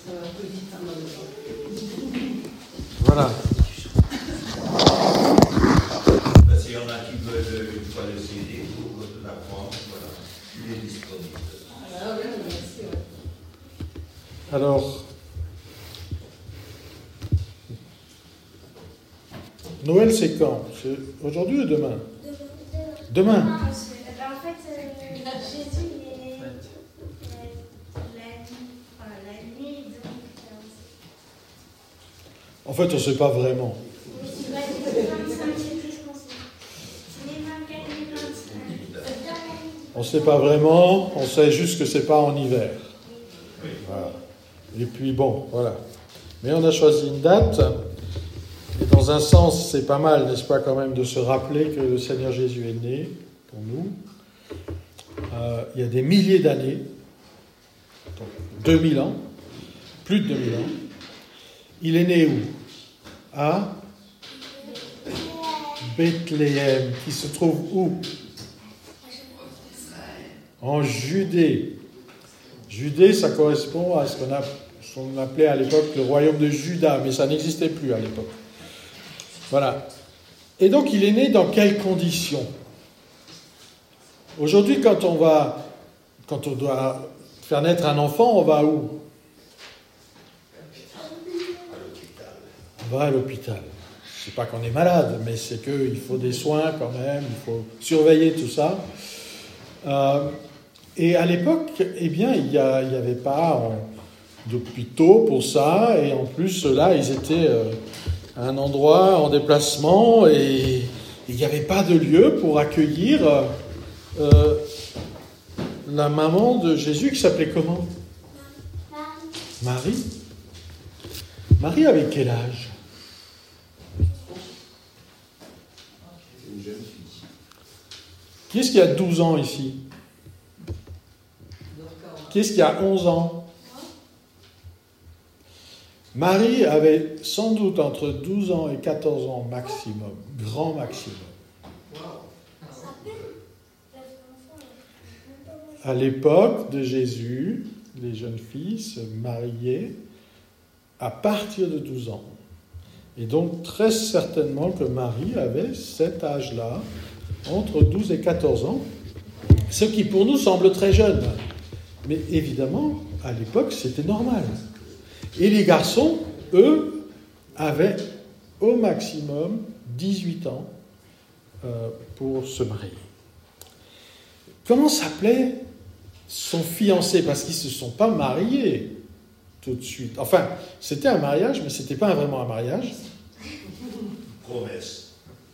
Ça va un peu vite, hein, maintenant. Voilà. S'il y en a qui veulent une fois le CD pour l'apprendre, voilà, il est disponible. Ah oui, merci. Ouais. Alors, Noël, c'est quand? C'est aujourd'hui ou demain? Demain. Non, en fait, Jésus est la nuit, donc. En fait, on ne sait pas vraiment. C'est pas le 25, je pense. C'est les 24 et les 25. On ne sait pas vraiment, on sait juste que c'est pas en hiver. Voilà. Et puis bon, voilà. Mais on a choisi une date, et dans un sens, c'est pas mal, n'est-ce pas, quand même, de se rappeler que le Seigneur Jésus est né pour nous. Il y a des milliers d'années, donc 2000 ans, plus de 2000 ans. Il est né où? À Bethléem, qui se trouve où? En Judée. Judée, ça correspond à ce qu'on appelait à l'époque le royaume de Juda, mais ça n'existait plus à l'époque. Voilà. Et donc, il est né dans quelles conditions? Aujourd'hui, quand on doit faire naître un enfant, on va où? On va à l'hôpital. C'est pas qu'on est malade, mais c'est qu'il faut des soins quand même, il faut surveiller tout ça. Et à l'époque, eh bien, il n'y avait pas d'hôpitaux pour ça, et en plus, là, ils étaient à un endroit en déplacement, et il n'y avait pas de lieu pour accueillir la maman de Jésus, qui s'appelait comment? Marie. Marie avait quel âge? Une jeune fille. Qui est-ce qui a 12 ans ici? Qui est-ce qui a 11 ans? Marie avait sans doute entre 12 ans et 14 ans maximum, grand maximum. À l'époque de Jésus, les jeunes filles se mariaient à partir de 12 ans. Et donc très certainement que Marie avait cet âge-là, entre 12 et 14 ans, ce qui pour nous semble très jeune. Mais évidemment, à l'époque, c'était normal. Et les garçons, eux, avaient au maximum 18 ans pour se marier. Comment s'appelait son fiancé? Parce qu'ils ne se sont pas mariés tout de suite. Enfin, c'était un mariage, mais ce n'était pas vraiment un mariage. Promesse.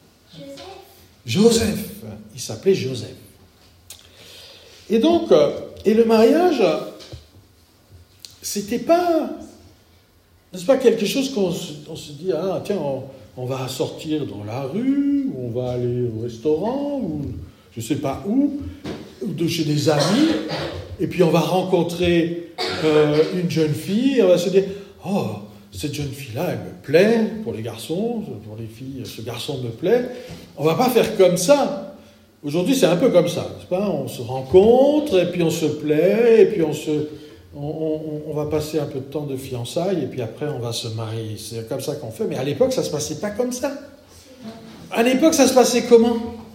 Joseph. Il s'appelait Joseph. Et donc, et le mariage, c'était pas, n'est-ce pas, quelque chose qu'on se dit, ah tiens, on va sortir dans la rue, ou on va aller au restaurant, ou je sais pas où, ou de chez des amis, et puis on va rencontrer une jeune fille, et on va se dire, oh, cette jeune fille-là, elle me plaît, pour les garçons, pour les filles, ce garçon me plaît. On va pas faire comme ça. Aujourd'hui, c'est un peu comme ça, n'est-ce pas? On se rencontre, et puis on se plaît, et puis on va passer un peu de temps de fiançailles, et puis après, on va se marier. C'est comme ça qu'on fait, mais à l'époque, ça ne se passait pas comme ça. À l'époque, ça se passait comment?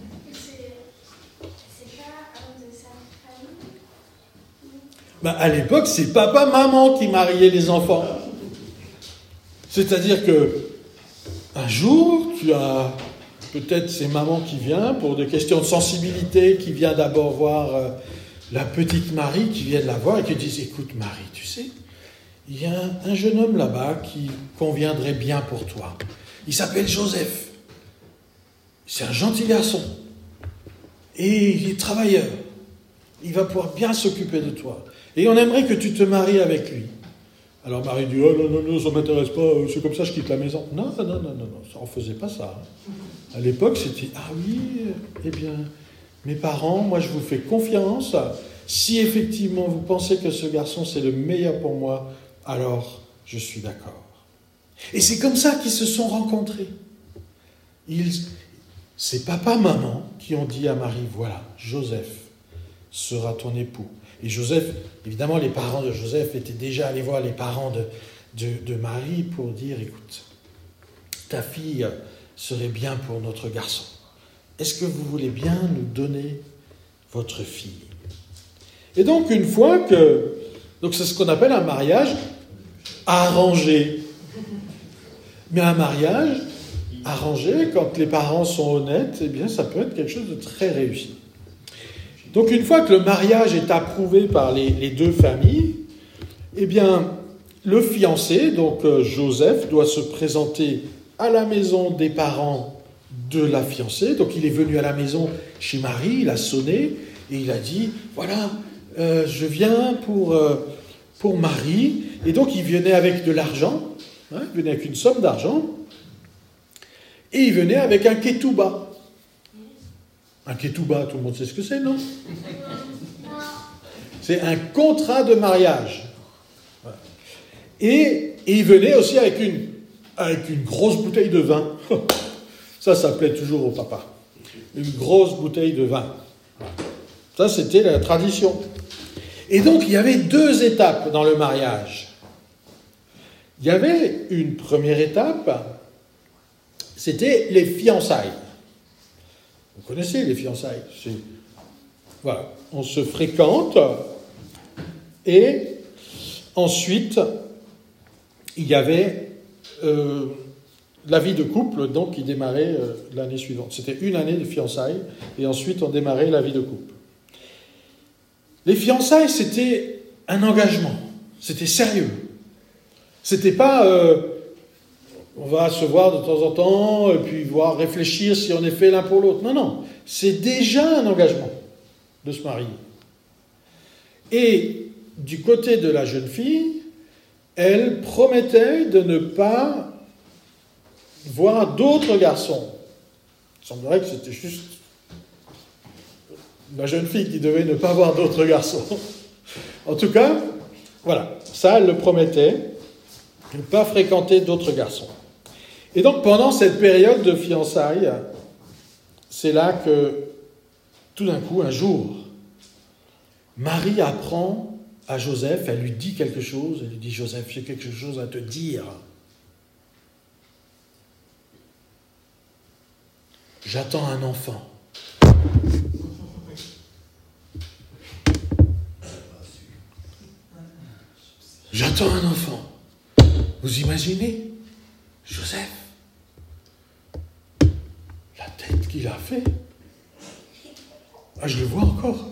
C'est pas un de sa famille. Ben, à l'époque, c'est papa, maman qui mariaient les enfants. C'est-à-dire que un jour, tu as peut-être c'est maman qui vient pour des questions de sensibilité, qui vient d'abord voir la petite Marie, qui vient de la voir et qui dit, écoute Marie, tu sais, il y a un jeune homme là-bas qui conviendrait bien pour toi. Il s'appelle Joseph. C'est un gentil garçon. Et il est travailleur. Il va pouvoir bien s'occuper de toi. Et on aimerait que tu te maries avec lui. Alors Marie dit, oh non, ça ne m'intéresse pas, c'est comme ça je quitte la maison. Non, ça, on ne faisait pas ça. À l'époque, c'était, ah oui, eh bien, mes parents, moi je vous fais confiance. Si effectivement vous pensez que ce garçon c'est le meilleur pour moi, alors je suis d'accord. Et c'est comme ça qu'ils se sont rencontrés. C'est papa, maman qui ont dit à Marie, voilà, Joseph sera ton époux. Et Joseph, évidemment, les parents de Joseph étaient déjà allés voir les parents de Marie pour dire, écoute, ta fille serait bien pour notre garçon. Est-ce que vous voulez bien nous donner votre fille? Et donc, une fois que... Donc, c'est ce qu'on appelle un mariage arrangé. Mais un mariage arrangé, quand les parents sont honnêtes, eh bien, ça peut être quelque chose de très réussi. Donc, une fois que le mariage est approuvé par les deux familles, eh bien, le fiancé, donc Joseph, doit se présenter à la maison des parents de la fiancée. Donc, il est venu à la maison chez Marie, il a sonné et il a dit, voilà, je viens pour Marie. Et donc, il venait avec de l'argent, il venait avec une somme d'argent, et il venait avec un ketouba. Un ketouba, tout le monde sait ce que c'est, non? C'est un contrat de mariage. Voilà. Et il venait aussi avec une grosse bouteille de vin. Ça plaît toujours au papa. Une grosse bouteille de vin. Ça, c'était la tradition. Et donc, il y avait 2 étapes dans le mariage. Il y avait une première étape, c'était les fiançailles. Vous connaissez les fiançailles. Voilà, on se fréquente et ensuite, il y avait la vie de couple, donc, qui démarrait l'année suivante. C'était une année de fiançailles et ensuite, on démarrait la vie de couple. Les fiançailles, c'était un engagement. C'était sérieux. C'était pas on va se voir de temps en temps et puis voir réfléchir si on est fait l'un pour l'autre. Non, non. C'est déjà un engagement de se marier. Et du côté de la jeune fille, elle promettait de ne pas voir d'autres garçons. Il semblerait que c'était juste la jeune fille qui devait ne pas voir d'autres garçons. En tout cas, voilà, ça, elle le promettait, ne pas fréquenter d'autres garçons. Et donc, pendant cette période de fiançailles, c'est là que, tout d'un coup, un jour, Marie apprend à Joseph, elle lui dit quelque chose, elle lui dit, Joseph, j'ai quelque chose à te dire. J'attends un enfant. J'attends un enfant. Vous imaginez, Joseph, la tête qu'il a fait. Ah, je le vois encore.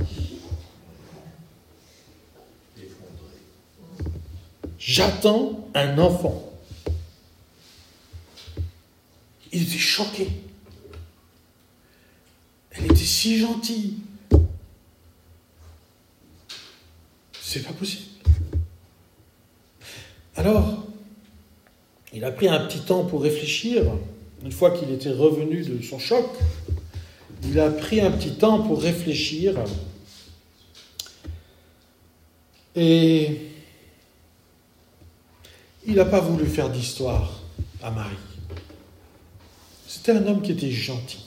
J'attends un enfant. Il était choqué. Elle était si gentille. C'est pas possible. Alors, il a pris un petit temps pour réfléchir. Une fois qu'il était revenu de son choc, il a pris un petit temps pour réfléchir. Et il n'a pas voulu faire d'histoire à Marie. C'était un homme qui était gentil.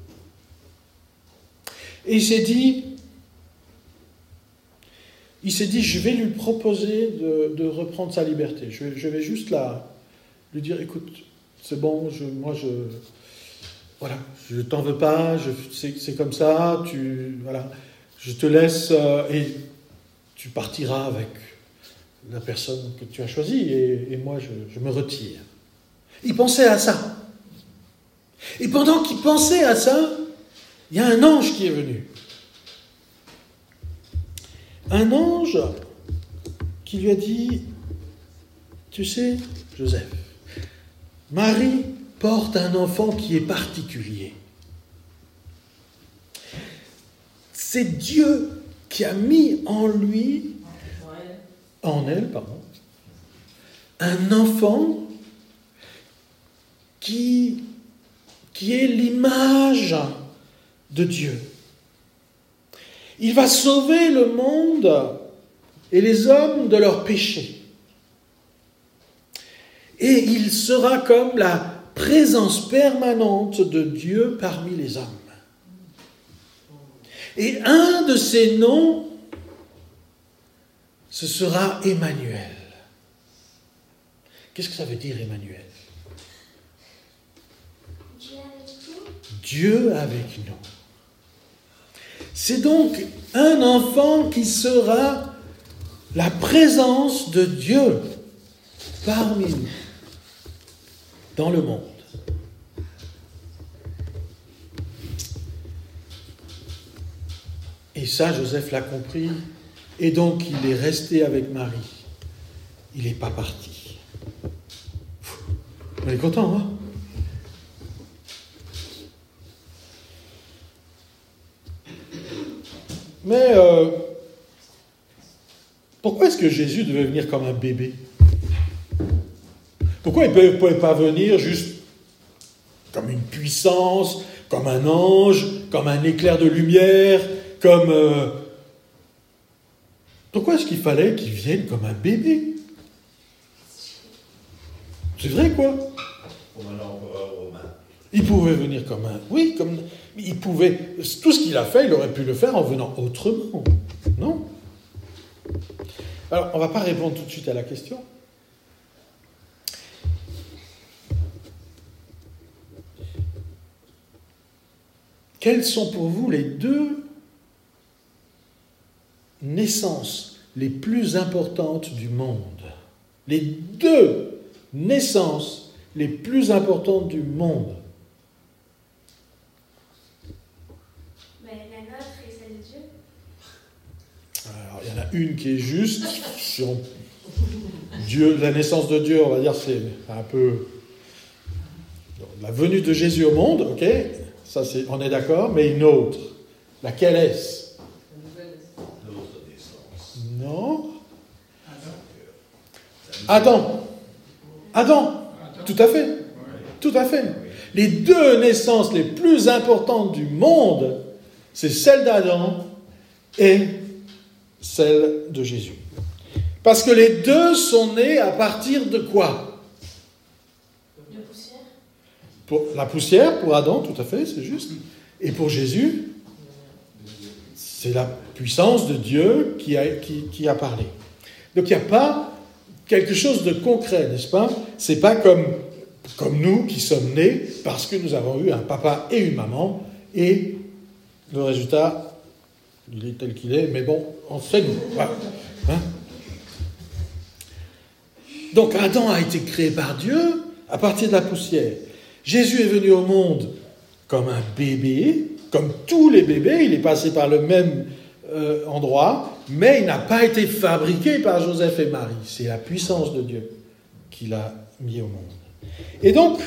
Et il s'est dit, je vais lui proposer de reprendre sa liberté. Je vais juste lui dire, écoute, c'est bon, voilà, je t'en veux pas, c'est comme ça, voilà, je te laisse et tu partiras avec la personne que tu as choisie et moi je me retire. Il pensait à ça. Et pendant qu'il pensait à ça, il y a un ange qui est venu. Un ange qui lui a dit, tu sais, Joseph, Marie porte un enfant qui est particulier. C'est Dieu qui a mis en elle, un enfant qui est l'image de Dieu. Il va sauver le monde et les hommes de leurs péchés. Et il sera comme la présence permanente de Dieu parmi les hommes. Et un de ses noms ce sera Emmanuel. Qu'est-ce que ça veut dire, Emmanuel? Dieu avec nous. Dieu avec nous. C'est donc un enfant qui sera la présence de Dieu parmi nous, dans le monde. Et ça, Joseph l'a compris, et donc il est resté avec Marie. Il n'est pas parti. On est content, hein? Mais pourquoi est-ce que Jésus devait venir comme un bébé? Pourquoi il ne pouvait pas venir juste comme une puissance, comme un ange, comme un éclair de lumière, comme... Pourquoi est-ce qu'il fallait qu'il vienne comme un bébé? C'est vrai, quoi? Comme un empereur romain. Il pouvait venir comme un... Oui, comme... Il pouvait... Tout ce qu'il a fait, il aurait pu le faire en venant autrement. Non? Alors, on ne va pas répondre tout de suite à la question. Quelles sont pour vous les deux naissances les plus importantes du monde? Les deux naissances les plus importantes du monde. Ben, la nôtre et celle de Dieu. Alors, il y en a une qui est juste. Sur Dieu, la naissance de Dieu, on va dire, c'est un peu la venue de Jésus au monde, ok? Ça, on est d'accord, mais une autre. Laquelle est-ce? L'autre naissance. Non? Adam. Tout à fait. Tout à fait. Les deux naissances les plus importantes du monde, c'est celle d'Adam et celle de Jésus. Parce que les deux sont nés à partir de quoi? De poussière. Pour la poussière, pour Adam, tout à fait, c'est juste. Et pour Jésus, c'est la puissance de Dieu qui a parlé. Donc il n'y a pas quelque chose de concret, n'est-ce pas? C'est pas comme nous qui sommes nés parce que nous avons eu un papa et une maman, et le résultat, il est tel qu'il est, mais bon, on sait nous. Voilà. Hein? Donc Adam a été créé par Dieu à partir de la poussière. Jésus est venu au monde comme un bébé, comme tous les bébés, il est passé par le même endroit, mais il n'a pas été fabriqué par Joseph et Marie. C'est la puissance de Dieu qui l'a mis au monde. Et donc,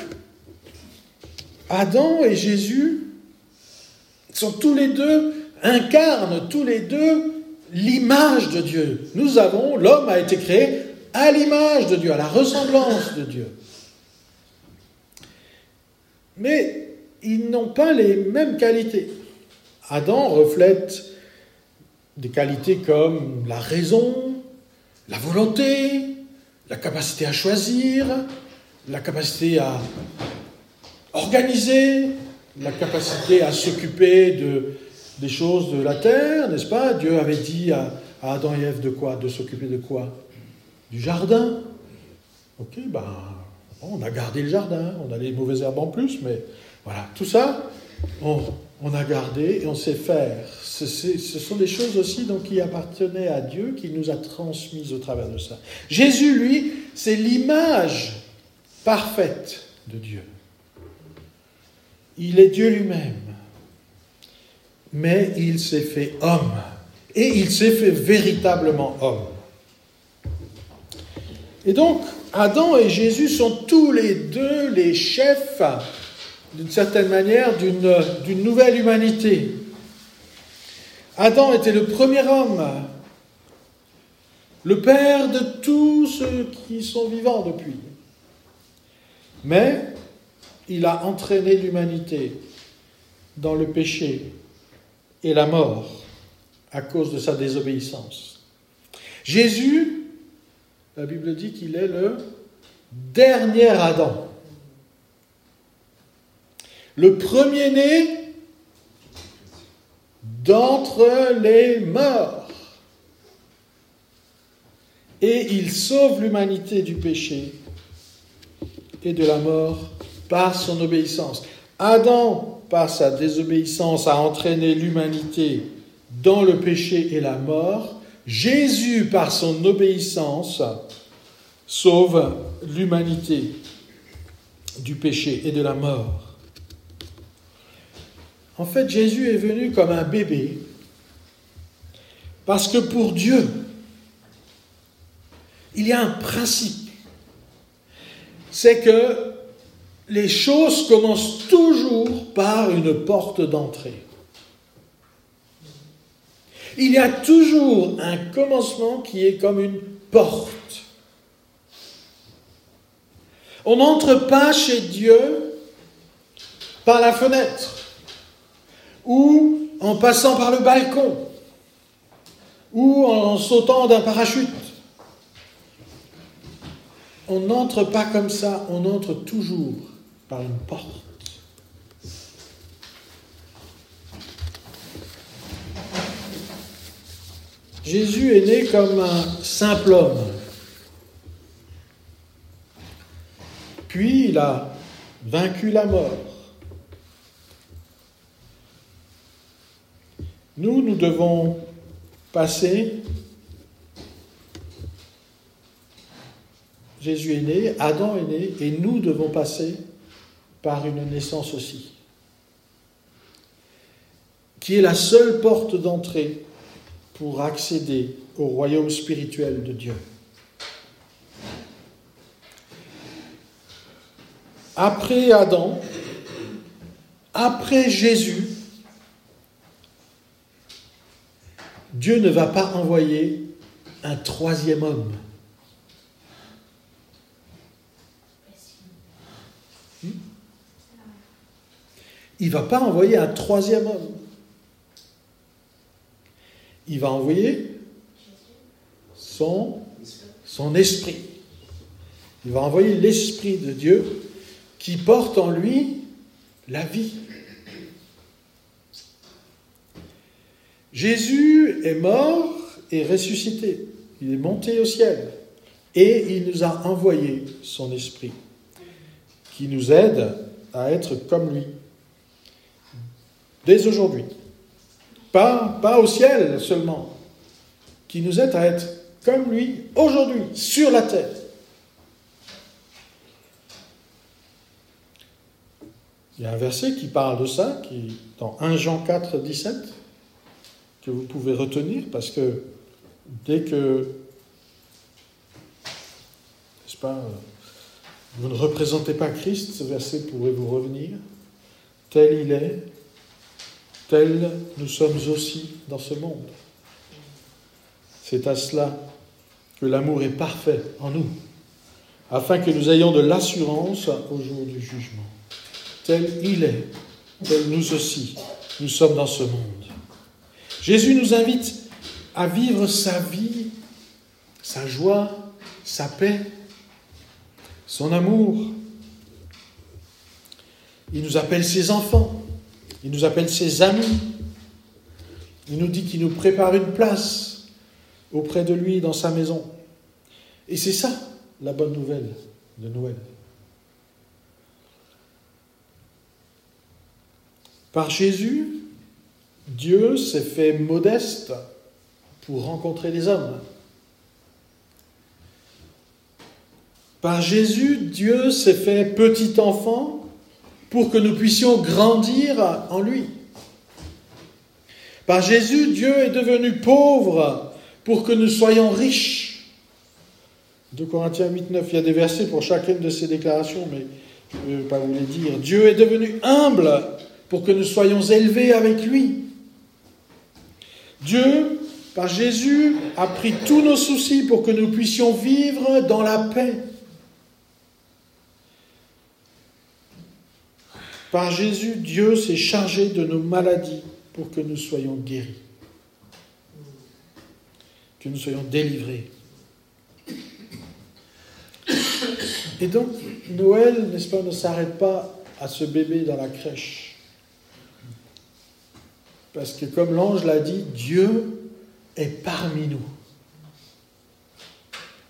Adam et Jésus sont tous les deux, incarnent tous les deux l'image de Dieu. L'homme a été créé à l'image de Dieu, à la ressemblance de Dieu. Mais ils n'ont pas les mêmes qualités. Adam reflète des qualités comme la raison, la volonté, la capacité à choisir, la capacité à organiser, la capacité à s'occuper des choses de la terre, n'est-ce pas? Dieu avait dit à Adam et Ève de quoi? De s'occuper de quoi? Du jardin. Ok, on a gardé le jardin, on a les mauvaises herbes en plus, mais voilà, tout ça, on a gardé et on sait faire. Ce sont des choses aussi donc, qui appartenaient à Dieu, qui nous a transmises au travers de ça. Jésus, lui, c'est l'image parfaite de Dieu. Il est Dieu lui-même, mais il s'est fait homme, et il s'est fait véritablement homme. Et donc, Adam et Jésus sont tous les deux les chefs, d'une certaine manière, d'une nouvelle humanité. Adam était le premier homme, le père de tous ceux qui sont vivants depuis. Mais il a entraîné l'humanité dans le péché et la mort à cause de sa désobéissance. Jésus, la Bible dit qu'il est le dernier Adam. Le premier-né d'entre les morts. et il sauve l'humanité du péché et de la mort par son obéissance. Adam, par sa désobéissance, a entraîné l'humanité dans le péché et la mort. Jésus, par son obéissance, sauve l'humanité du péché et de la mort. En fait, Jésus est venu comme un bébé, parce que pour Dieu, il y a un principe. C'est que les choses commencent toujours par une porte d'entrée. Il y a toujours un commencement qui est comme une porte. On n'entre pas chez Dieu par la fenêtre, ou en passant par le balcon, ou en sautant d'un parachute. On n'entre pas comme ça, on entre toujours par une porte. Jésus est né comme un simple homme. Puis il a vaincu la mort. Nous devons passer. Jésus est né, Adam est né, et nous devons passer par une naissance aussi, qui est la seule porte d'entrée pour accéder au royaume spirituel de Dieu. Après Adam, après Jésus, Dieu ne va pas envoyer un troisième homme. Il ne va pas envoyer un troisième homme. Il va envoyer son esprit. Il va envoyer l'Esprit de Dieu qui porte en lui la vie. Jésus est mort et ressuscité. Il est monté au ciel. Et il nous a envoyé son Esprit qui nous aide à être comme lui. Dès aujourd'hui. Pas au ciel seulement. Qui nous aide à être comme lui aujourd'hui, sur la terre. Il y a un verset qui parle de ça, qui dans 1 Jean 4, 17, que vous pouvez retenir, parce que dès que, n'est-ce pas, vous ne représentez pas Christ, ce verset pourrait vous revenir. Tel il est, tel nous sommes aussi dans ce monde. C'est à cela que l'amour est parfait en nous, afin que nous ayons de l'assurance au jour du jugement. Tel il est, tel nous aussi, nous sommes dans ce monde. Jésus nous invite à vivre sa vie, sa joie, sa paix, son amour. Il nous appelle ses enfants, il nous appelle ses amis. Il nous dit qu'il nous prépare une place auprès de lui dans sa maison. Et c'est ça, la bonne nouvelle de Noël. Par Jésus, Dieu s'est fait modeste pour rencontrer les hommes. Par Jésus, Dieu s'est fait petit enfant pour que nous puissions grandir en lui. Par Jésus, Dieu est devenu pauvre pour que nous soyons riches. 2 Corinthiens 8, 9, il y a des versets pour chacune de ces déclarations, mais je ne vais pas vous les dire. Dieu est devenu humble pour que nous soyons élevés avec lui. Dieu, par Jésus, a pris tous nos soucis pour que nous puissions vivre dans la paix. Par Jésus, Dieu s'est chargé de nos maladies pour que nous soyons guéris, que nous soyons délivrés. Et donc, Noël, n'est-ce pas, ne s'arrête pas à ce bébé dans la crèche. Parce que comme l'ange l'a dit, Dieu est parmi nous.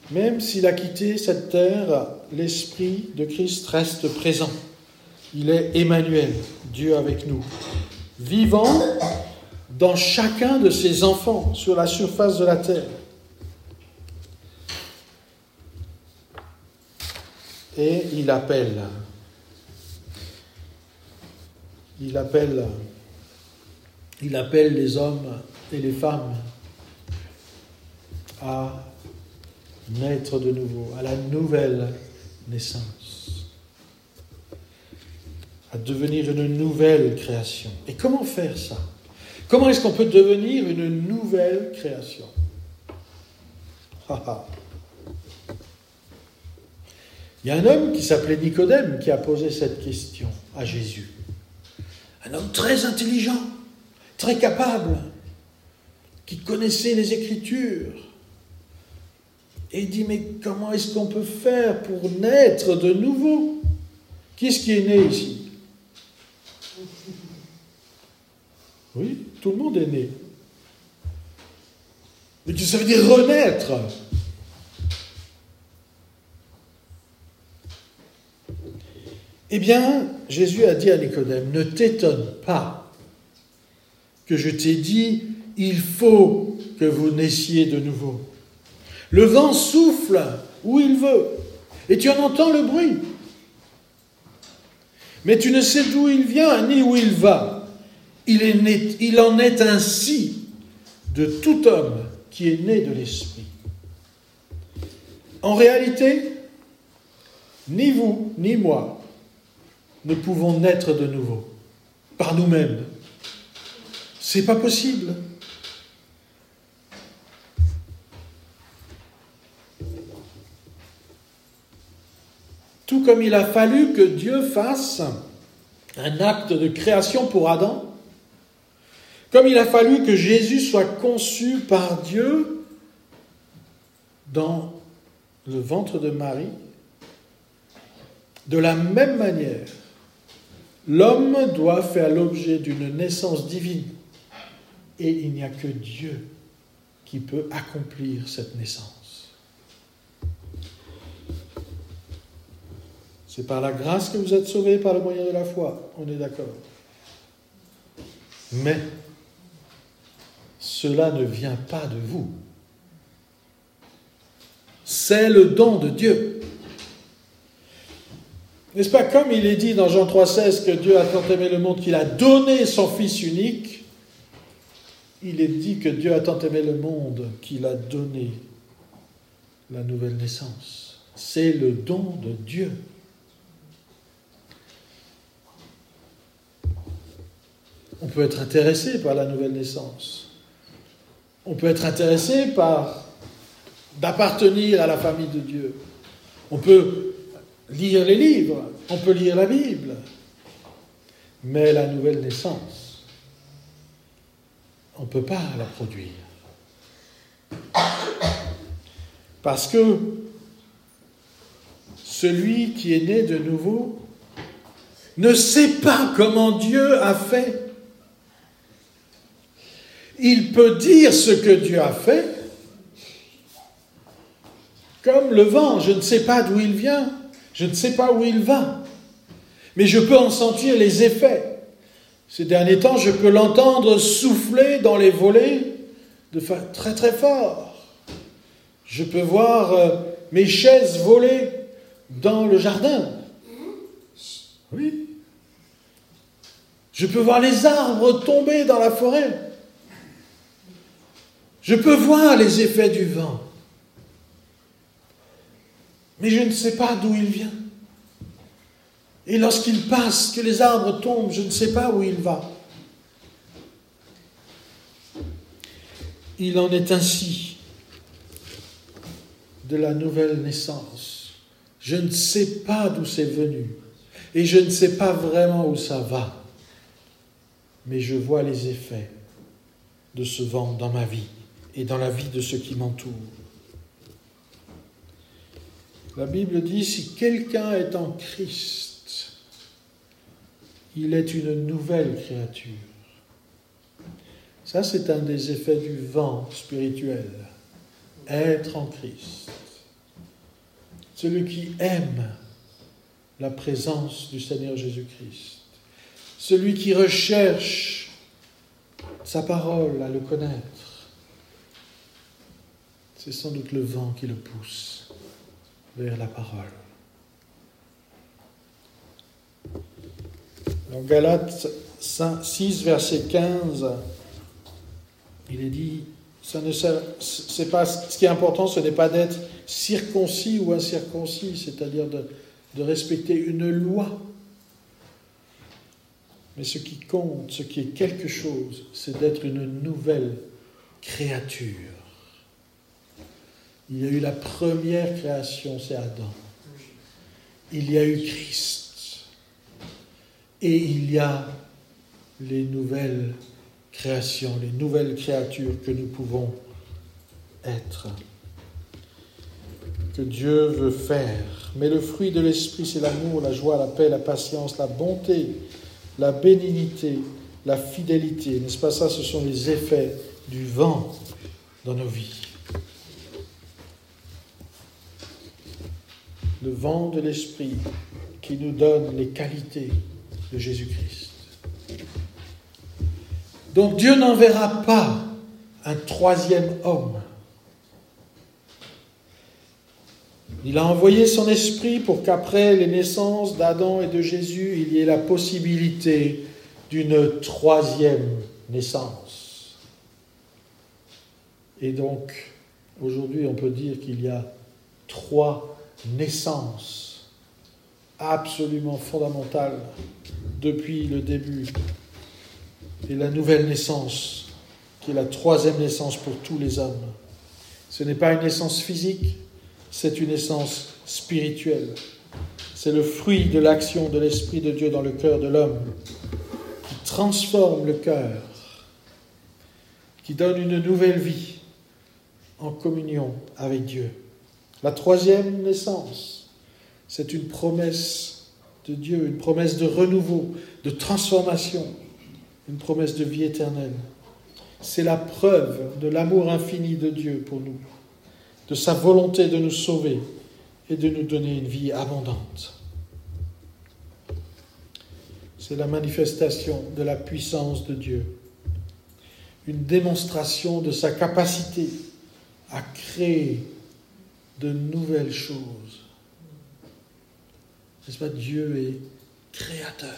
Même s'il a quitté cette terre, l'Esprit de Christ reste présent. Il est Emmanuel, Dieu avec nous, vivant dans chacun de ses enfants sur la surface de la terre. Et il appelle les hommes et les femmes à naître de nouveau, à la nouvelle naissance, à devenir une nouvelle création. Et comment faire ça ? Comment est-ce qu'on peut devenir une nouvelle création ? Il y a un homme qui s'appelait Nicodème qui a posé cette question à Jésus. Un homme très intelligent, très capable, qui connaissait les Écritures. Et il dit, mais comment est-ce qu'on peut faire pour naître de nouveau ? Qui est-ce qui est né ici ? Oui, tout le monde est né. Mais ça veut dire renaître. Eh bien, Jésus a dit à Nicodème, ne t'étonne pas que je t'ai dit, il faut que vous naissiez de nouveau. Le vent souffle où il veut, et tu en entends le bruit. Mais tu ne sais d'où il vient, ni où il va. Il en est ainsi de tout homme qui est né de l'Esprit. En réalité, ni vous, ni moi, ne pouvons naître de nouveau, par nous-mêmes. C'est pas possible. Tout comme il a fallu que Dieu fasse un acte de création pour Adam, comme il a fallu que Jésus soit conçu par Dieu dans le ventre de Marie, de la même manière, l'homme doit faire l'objet d'une naissance divine. Et il n'y a que Dieu qui peut accomplir cette naissance. C'est par la grâce que vous êtes sauvés par le moyen de la foi, on est d'accord. Mais cela ne vient pas de vous. C'est le don de Dieu. N'est-ce pas comme il est dit dans Jean 3,16 que Dieu a tant aimé le monde qu'il a donné son Fils unique, il est dit que Dieu a tant aimé le monde qu'il a donné la nouvelle naissance. C'est le don de Dieu. On peut être intéressé par la nouvelle naissance. On peut être intéressé par d'appartenir à la famille de Dieu. On peut lire les livres, on peut lire la Bible. Mais la nouvelle naissance, on ne peut pas la produire. Parce que celui qui est né de nouveau ne sait pas comment Dieu a fait. Il peut dire ce que Dieu a fait, comme le vent. Je ne sais pas d'où il vient, je ne sais pas où il va, mais je peux en sentir les effets. Ces derniers temps, je peux l'entendre souffler dans les volets de façon très très fort. Je peux voir mes chaises voler dans le jardin. Oui. Je peux voir les arbres tomber dans la forêt. Je peux voir les effets du vent. Mais je ne sais pas d'où il vient. Et lorsqu'il passe, que les arbres tombent, je ne sais pas où il va. Il en est ainsi de la nouvelle naissance. Je ne sais pas d'où c'est venu. Et je ne sais pas vraiment où ça va. Mais je vois les effets de ce vent dans ma vie et dans la vie de ceux qui m'entourent. La Bible dit, si quelqu'un est en Christ, il est une nouvelle créature. Ça, c'est un des effets du vent spirituel. Être en Christ. celui qui aime la présence du Seigneur Jésus-Christ, celui qui recherche sa parole à le connaître. C'est sans doute le vent qui le pousse vers la parole. Dans Galates 6, verset 15, il est dit, c'est pas, ce qui est important, ce n'est pas d'être circoncis ou incirconcis, c'est-à-dire de respecter une loi. Mais ce qui compte, ce qui est quelque chose, c'est d'être une nouvelle créature. Il y a eu la première création, c'est Adam. Il y a eu Christ. Et il y a les nouvelles créations, les nouvelles créatures que nous pouvons être, que Dieu veut faire. Mais le fruit de l'esprit, c'est l'amour, la joie, la paix, la patience, la bonté, la bénignité, la fidélité. N'est-ce pas ça? Ce sont les effets du vent dans nos vies. Le vent de l'esprit qui nous donne les qualités de Jésus-Christ. Donc Dieu n'enverra pas un troisième homme. Il a envoyé son esprit pour qu'après les naissances d'Adam et de Jésus, il y ait la possibilité d'une troisième naissance. Et donc, aujourd'hui, on peut dire qu'il y a 3 naissances absolument fondamentales depuis le début. Et la nouvelle naissance, qui est la 3e naissance pour tous les hommes. Ce n'est pas une naissance physique, c'est une naissance spirituelle. C'est le fruit de l'action de l'Esprit de Dieu dans le cœur de l'homme, qui transforme le cœur, qui donne une nouvelle vie en communion avec Dieu. La 3e naissance, c'est une promesse de Dieu, une promesse de renouveau, de transformation, une promesse de vie éternelle. C'est la preuve de l'amour infini de Dieu pour nous, de sa volonté de nous sauver et de nous donner une vie abondante. C'est la manifestation de la puissance de Dieu, une démonstration de sa capacité à créer de nouvelles choses. N'est-ce pas? Dieu est créateur.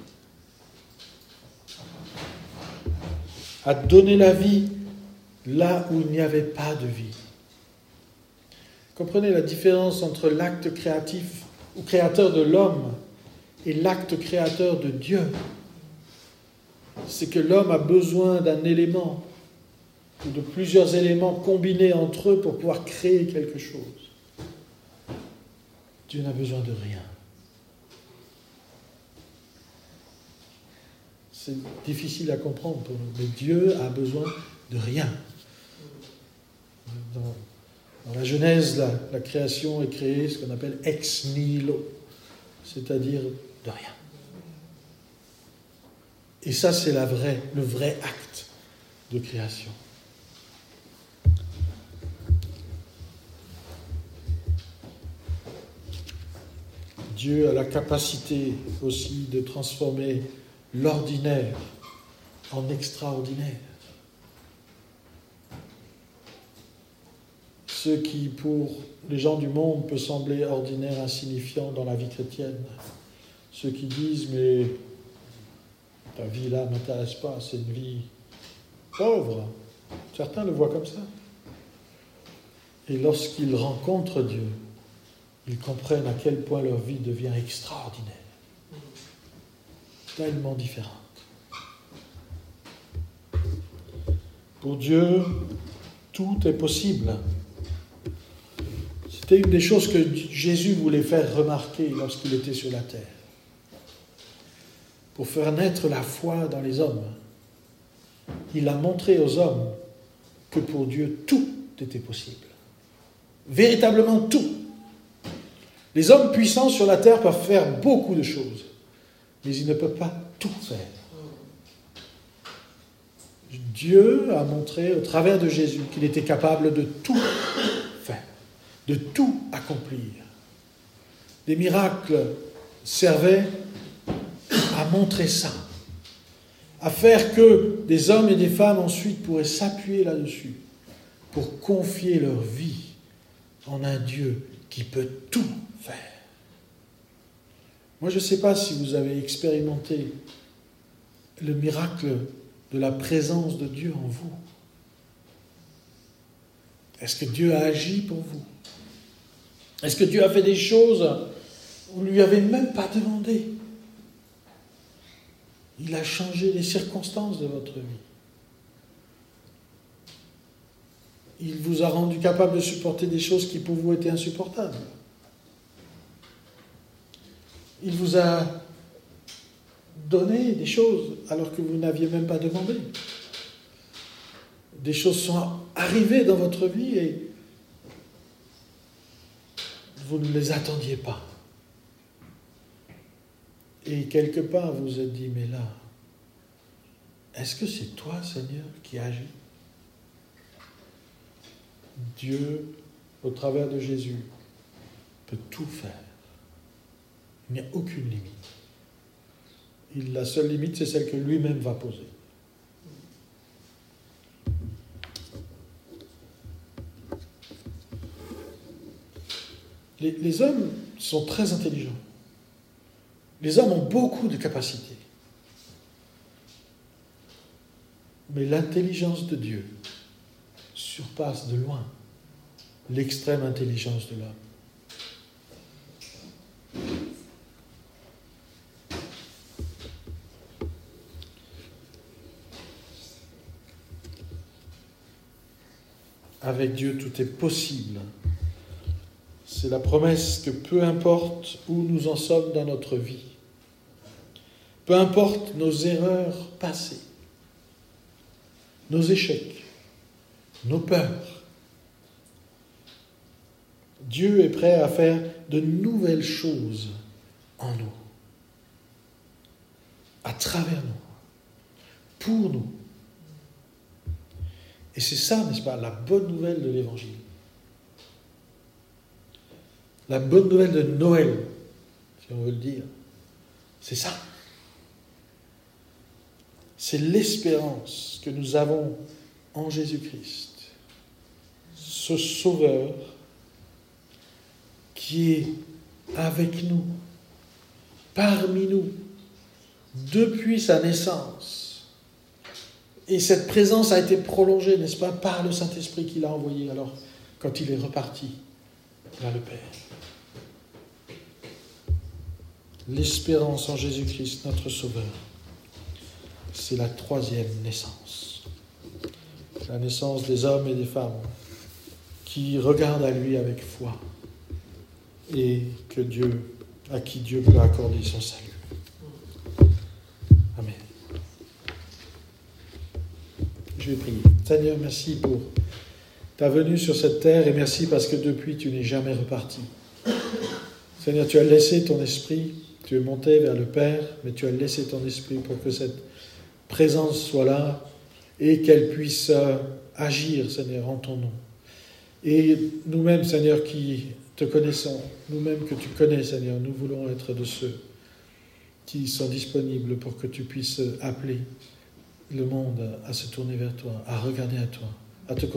À donner la vie là où il n'y avait pas de vie. Comprenez la différence entre l'acte créatif ou créateur de l'homme et l'acte créateur de Dieu. C'est que l'homme a besoin d'un élément ou de plusieurs éléments combinés entre eux pour pouvoir créer quelque chose. Dieu n'a besoin de rien. C'est difficile à comprendre pour nous, mais Dieu a besoin de rien. Dans la Genèse, la création est créée, ce qu'on appelle ex nihilo, c'est-à-dire de rien. Et ça, c'est le vrai acte de création. Dieu a la capacité aussi de transformer l'ordinaire en extraordinaire. Ce qui, pour les gens du monde, peut sembler ordinaire, insignifiant dans la vie chrétienne. Ceux qui disent, mais ta vie là ne m'intéresse pas, c'est une vie pauvre. Certains le voient comme ça. Et lorsqu'ils rencontrent Dieu, ils comprennent à quel point leur vie devient extraordinaire. Tellement différente. Pour Dieu, tout est possible. C'était une des choses que Jésus voulait faire remarquer lorsqu'il était sur la terre. Pour faire naître la foi dans les hommes, il a montré aux hommes que pour Dieu, tout était possible. Véritablement tout. Les hommes puissants sur la terre peuvent faire beaucoup de choses, mais ils ne peuvent pas tout faire. Dieu a montré au travers de Jésus qu'il était capable de tout faire, de tout accomplir. des miracles servaient à montrer ça, à faire que des hommes et des femmes ensuite pourraient s'appuyer là-dessus pour confier leur vie en un Dieu qui peut tout faire. Moi, je ne sais pas si vous avez expérimenté le miracle de la présence de Dieu en vous. Est-ce que Dieu a agi pour vous? Est-ce que Dieu a fait des choses où vous ne lui avez même pas demandé? Il a changé les circonstances de votre vie. Il vous a rendu capable de supporter des choses qui pour vous étaient insupportables. Il vous a donné des choses alors que vous n'aviez même pas demandé. Des choses sont arrivées dans votre vie et vous ne les attendiez pas. Et quelque part, vous vous êtes dit, mais là, est-ce que c'est toi, Seigneur, qui agis? Dieu, au travers de Jésus, peut tout faire. Il n'y a aucune limite. La seule limite, c'est celle que lui-même va poser. Les hommes sont très intelligents. Les hommes ont beaucoup de capacités. Mais l'intelligence de Dieu surpasse de loin l'extrême intelligence de l'homme. Avec Dieu, tout est possible. C'est la promesse que peu importe où nous en sommes dans notre vie, peu importe nos erreurs passées, nos échecs, nos peurs, Dieu est prêt à faire de nouvelles choses en nous, à travers nous, pour nous. Et c'est ça, n'est-ce pas, la bonne nouvelle de l'Évangile. La bonne nouvelle de Noël, si on veut le dire, c'est ça. C'est l'espérance que nous avons en Jésus-Christ, ce Sauveur qui est avec nous, parmi nous, depuis sa naissance. Et cette présence a été prolongée, n'est-ce pas, par le Saint-Esprit qu'il a envoyé alors quand il est reparti vers le Père. L'espérance en Jésus-Christ, notre Sauveur, c'est la troisième naissance. La naissance des hommes et des femmes qui regardent à lui avec foi et à qui Dieu peut accorder son salut. Amen. Je vais prier. Seigneur, merci pour ta venue sur cette terre et merci parce que depuis tu n'es jamais reparti. Seigneur, tu as laissé ton esprit, tu es monté vers le Père, mais tu as laissé ton esprit pour que cette présence soit là et qu'elle puisse agir, Seigneur, en ton nom. Et nous-mêmes, Seigneur, qui te connaissons, nous-mêmes que tu connais, Seigneur, nous voulons être de ceux qui sont disponibles pour que tu puisses appeler le monde à se tourner vers toi, à regarder à toi, à te